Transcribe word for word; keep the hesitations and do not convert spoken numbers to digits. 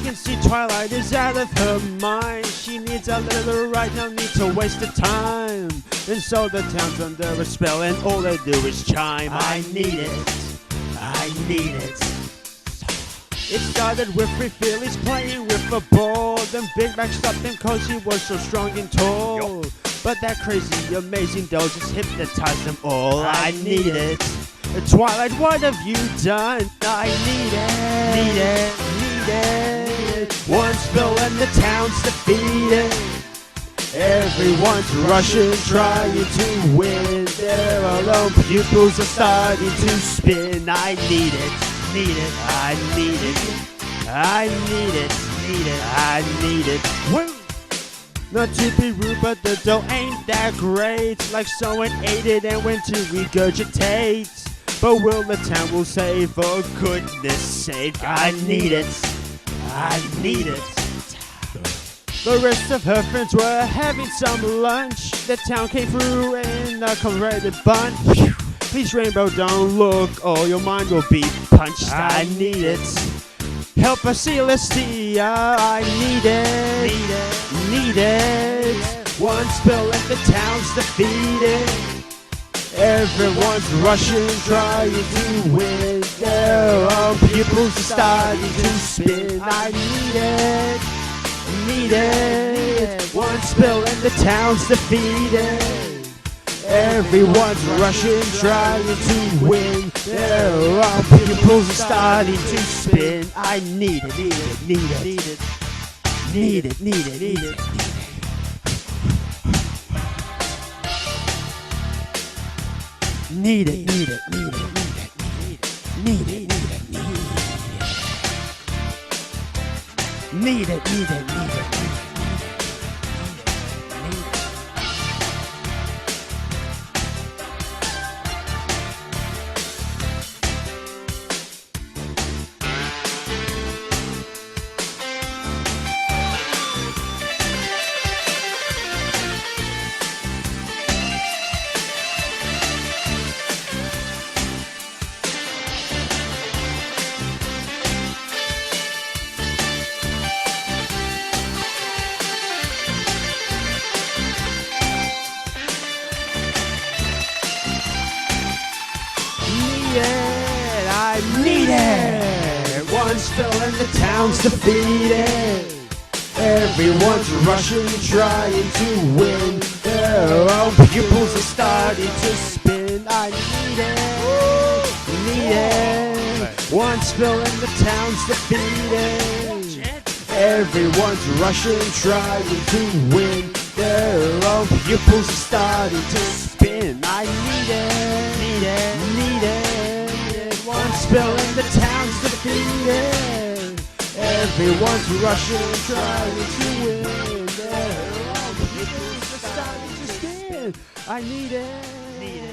can see Twilight is out of her mind. She needs a little right, no need to waste the time. And so the town's under a spell and all they do is chime. I need it, I need it. It started with three fillies playing with a ball. Then Big Mac stopped them cause he was so strong and tall. Yep. But that crazy, amazing doll just hypnotized them all. I, I need it. it. Twilight, what have you done? I need it. Need it. Need it. One spill and the town's defeated. Everyone's rushing, trying to win. Their alone pupils are starting to spin. I need it. Need it, I need it, I need it, need it, I need it. Woo! Not to be rude, but the dough ain't that great. Like someone ate it and went to regurgitate. But will the town will say, for goodness sake, I need it, I need it. The rest of her friends were having some lunch. The town came through in a converted bunch. Please, Rainbow, don't look, or your mind will be punched. I, I need it. Help us, Celestia. I need it. Need it. Need it. One spill and the town's defeated. Everyone's rushing, trying to win. Their own pupils are starting to spin. I need it. Need it. One spill and the town's defeated. Everyone's rushing, trying to win. Their own pupils are starting to spin. I need it, need it, need it, need it, need it, need it, need it. Need it, need it, need it, need it, need it, need it, need it, need it, need it, need it. I need it. One spill and the town's defeated. Everyone's rushing, trying to win. Their own pupils are starting to spin. I need it. Need it. One spill and the town's defeated. Everyone's rushing, trying to win. Their own pupils are starting to spin. I need it. Need it. Need it. One spill and the town's defeated. Everyone's rushing, trying to win. Their own pupils are starting to spin. I need it. Need it.